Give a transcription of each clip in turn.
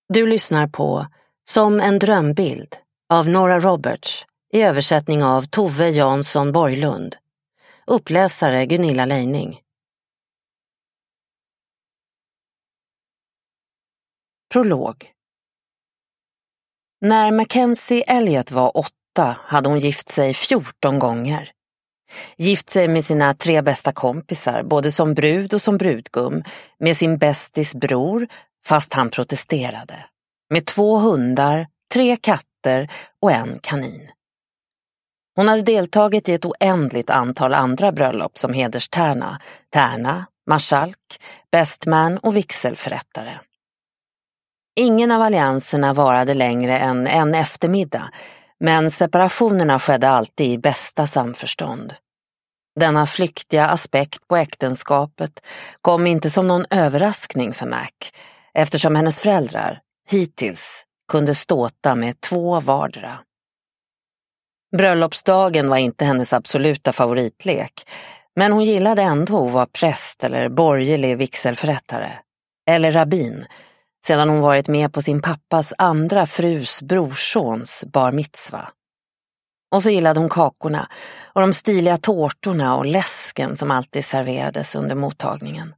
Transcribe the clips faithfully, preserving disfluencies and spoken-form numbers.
Du lyssnar på Som en drömbild av Nora Roberts i översättning av Tove Jansson Borglund. Uppläsare Gunilla Leining. Prolog. När Mackenzie Elliot var åtta hade hon gift sig fjorton gånger. Gift sig med sina tre bästa kompisar, både som brud och som brudgum, med sin bästis bror, fast han protesterade. Med två hundar, tre katter och en kanin. Hon hade deltagit i ett oändligt antal andra bröllop som hederstärna, tärna, marskalk, bestman och vigselförrättare. Ingen av allianserna varade längre än en eftermiddag, men separationerna skedde alltid i bästa samförstånd. Denna flyktiga aspekt på äktenskapet kom inte som någon överraskning för Mac, eftersom hennes föräldrar hittills kunde ståta med två vardera. Bröllopsdagen var inte hennes absoluta favoritlek, men hon gillade ändå att vara präst eller borgerlig vigselförrättare, eller rabbin, sedan hon varit med på sin pappas andra frus brorsons bar mitzva. Och så gillade hon kakorna och de stiliga tårtorna och läsken som alltid serverades under mottagningen.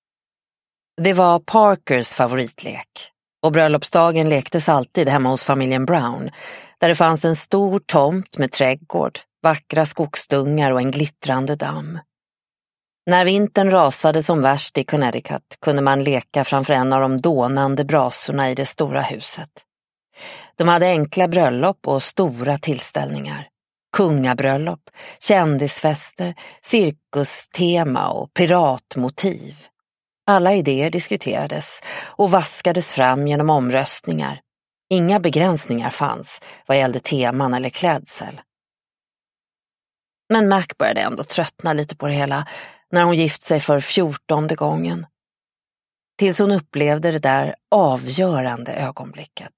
Det var Parkers favoritlek, och bröllopsdagen lektes alltid hemma hos familjen Brown, där det fanns en stor tomt med trädgård, vackra skogsdungar och en glittrande damm. När vintern rasade som värst i Connecticut kunde man leka framför en av de dånande brasorna i det stora huset. De hade enkla bröllop och stora tillställningar. Kungabröllop, kändisfester, cirkustema och piratmotiv. Alla idéer diskuterades och vaskades fram genom omröstningar. Inga begränsningar fanns vad gällde teman eller klädsel. Men Mac började ändå tröttna lite på det hela när hon gift sig för fjortonde gången. Tills hon upplevde det där avgörande ögonblicket.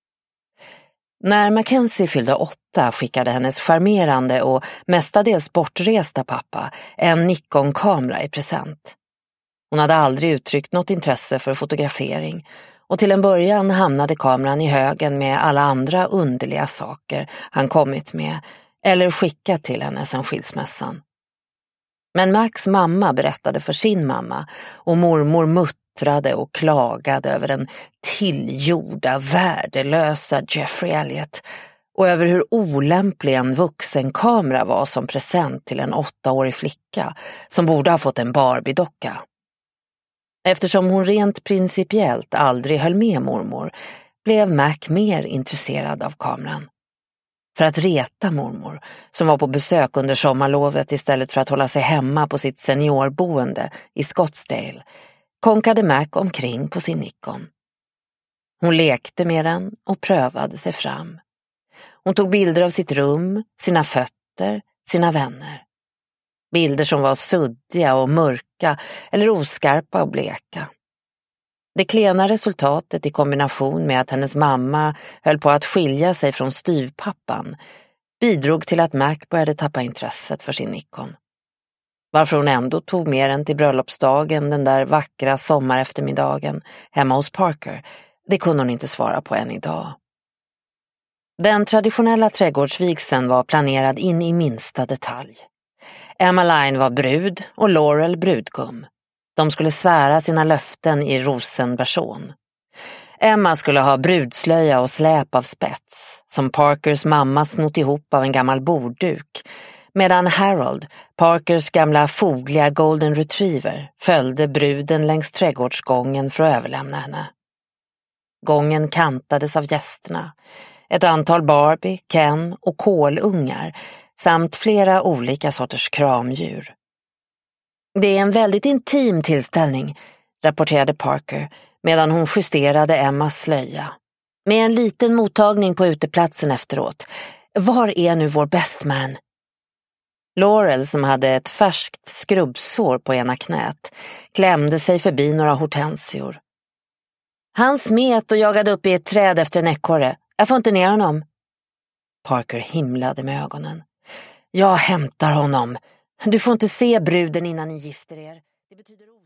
När Mackenzie fyllde åtta skickade hennes charmerande och mestadels bortresta pappa en Nikon-kamera i present. Hon hade aldrig uttryckt något intresse för fotografering, och till en början hamnade kameran i högen med alla andra underliga saker han kommit med eller skickat till henne sedan skilsmässan. Men Macs mamma berättade för sin mamma, och mormor muttrade och klagade över den tillgjorda, värdelösa Jeffrey Elliot och över hur olämplig en vuxenkamera var som present till en åttaårig flicka som borde ha fått en Barbie-docka. Eftersom hon rent principiellt aldrig höll med mormor blev Mac mer intresserad av kameran. För att reta mormor, som var på besök under sommarlovet istället för att hålla sig hemma på sitt seniorboende i Scottsdale, konkade Mac omkring på sin Nikon. Hon lekte med den och prövade sig fram. Hon tog bilder av sitt rum, sina fötter, sina vänner. Bilder som var suddiga och mörka eller oskarpa och bleka. Det klena resultatet i kombination med att hennes mamma höll på att skilja sig från styvpappan bidrog till att Mac började tappa intresset för sin Nikon. Varför hon ändå tog med den till bröllopsdagen den där vackra sommareftermiddagen hemma hos Parker, det kunde hon inte svara på än idag. Den traditionella trädgårdsvigseln var planerad in i minsta detalj. Emmeline var brud och Laurel brudgum. De skulle svära sina löften i rosenversion. Emma skulle ha brudslöja och släp av spets, som Parkers mamma snott ihop av en gammal bordduk, medan Harold, Parkers gamla fogliga golden retriever, följde bruden längs trädgårdsgången för att överlämna henne. Gången kantades av gästerna, ett antal Barbie, Ken och kolungar, samt flera olika sorters kramdjur. Det är en väldigt intim tillställning, rapporterade Parker medan hon justerade Emmas slöja. Med en liten mottagning på uteplatsen efteråt. Var är nu vår bestman? Laurel, som hade ett färskt skrubbsår på ena knät, klämde sig förbi några hortensior. Han smet och jagade upp i ett träd efter en ekorre. Jag får inte ner honom. Parker himlade med ögonen. Jag hämtar honom. Du får inte se bruden innan ni gifter er. Det betyder